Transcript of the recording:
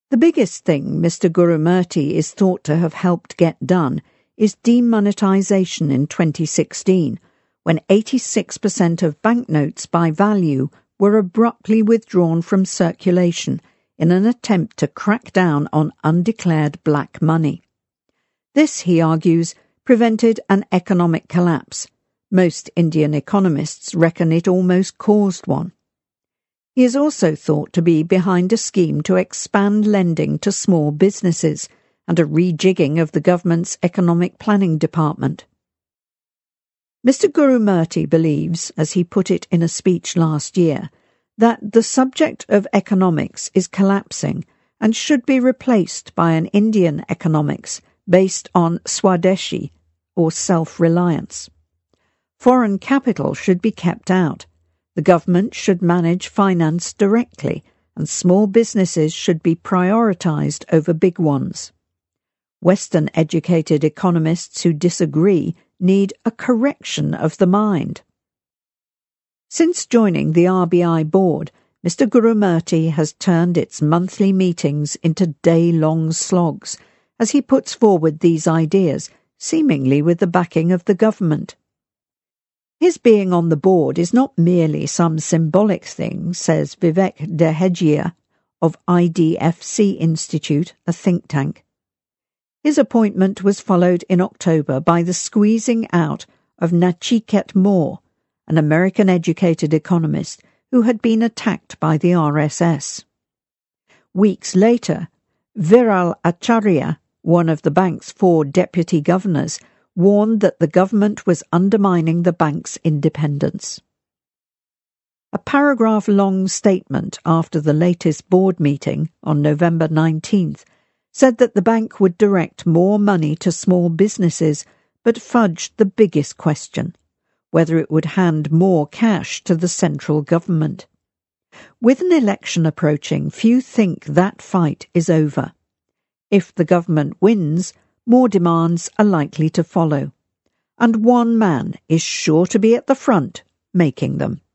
The biggest thing Mr. Gurumurthy is thought to have helped get done is demonetisation in 2016, when 86% of banknotes by value were abruptly withdrawn from circulation in an attempt to crack down on undeclared black money. This, he argues, prevented an economic collapse. Most Indian economists reckon it almost caused one. He is also thought to be behind a scheme to expand lending to small businesses and a rejigging of the government's economic planning department. Mr. Gurumurthy believes, as he put it in a speech last year, that the subject of economics is collapsing and should be replaced by an Indian economics based on Swadeshi, or self-reliance. Foreign capital should be kept out. The government should manage finance directly, and small businesses should be prioritised over big ones. Western-educated economists who disagree need a correction of the mind. Since joining the RBI board, Mr. Gurumurthy has turned its monthly meetings into day-long slogs as he puts forward these ideas, seemingly with the backing of the government. His being on the board is not merely some symbolic thing, says Vivek Dehejia of IDFC Institute, a think tank. His appointment was followed in October by the squeezing out of Nachiket Moore, an American-educated economist who had been attacked by the RSS. Weeks later, Viral Acharya, one of the bank's 4 deputy governors, warned that the government was undermining the bank's independence. A paragraph-long statement after the latest board meeting on November 19th said that the bank would direct more money to small businesses, but fudged the biggest question, whether it would hand more cash to the central government. With an election approaching, few think that fight is over. If the government wins, more demands are likely to follow, and one man is sure to be at the front making them.